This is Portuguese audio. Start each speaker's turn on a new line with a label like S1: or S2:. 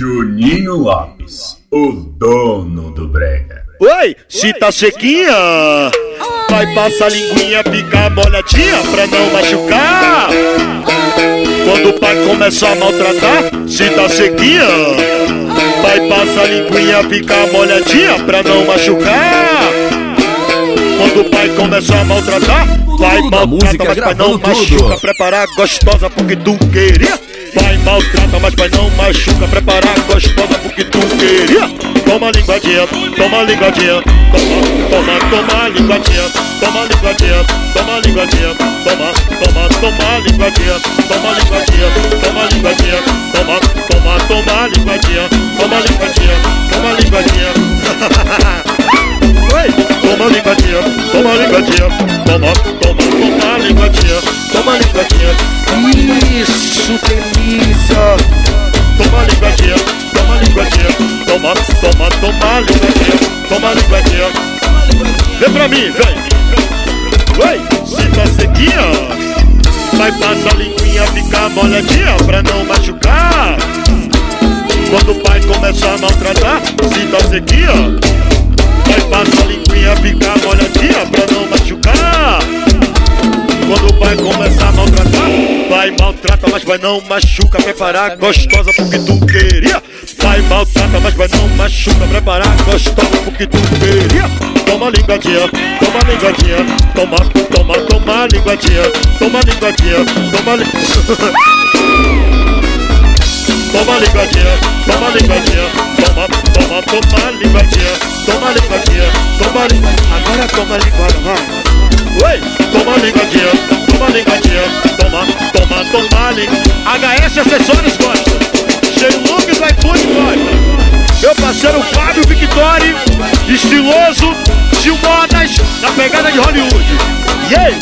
S1: Juninho Lopes, o dono do brega.
S2: Oi, se tá sequinha, vai passar a linguinha, ficar molhadinha pra não machucar. Quando o pai começar a maltratar, se tá sequinha, vai passar a linguinha, ficar molhadinha pra não machucar. Quando o pai começar a maltratar, vai maltrata, mas pai não machuca. Preparar gostosa porque tu queria. Vai maltrata, mas pai não machuca. Preparar gostosa porque tu queria. Toma linguadinha, toma linguadinha. Toma, toma linguadinha. Toma linguadinha, toma linguadinha. Toma, toma, toma linguadinha. Toma linguadinha, toma linguadinha. Toma, toma, toma linguadinha. Toma linguadinha, toma linguadinha. Toma linguadinha, toma linguadinha. Toma, toma, toma linguadinha. Toma linguadinha. Isso, delícia. Toma linguadinha, toma linguadinha. Toma, toma, toma linguadinha. Toma linguadinha. Vem pra mim, vem. Oi, se tá sequinha, vai passar a linguinha, ficar molhadinha pra não machucar. Quando o pai começar a maltratar, se tá sequinha, vai passar a linguinha, ficar molhadinha pra não machucar. Quando o pai começar a maltratar, vai maltrata, mas vai não machuca. Preparar gostosa porque tu queria. Vai maltrata, mas vai não machuca. Preparar gostosa porque tu queria. Toma linguadinha, toma linguadinha. Toma, toma, toma linguadinha. Toma linguadinha, toma linguadinha. Toma linguadinha, toma linguadinha. Toma, toma, toma linguadinha. Toma linguadinha, toma linguadinha. Agora toma linguadinha. Oi, toma linguadinha, toma linguadinha. Toma, toma, toma linguadinha. HS Acessórios gosta. Cheio Long do iPhone gosta. Meu parceiro Fábio Victory, estiloso, de modas, na pegada de Hollywood. E aí?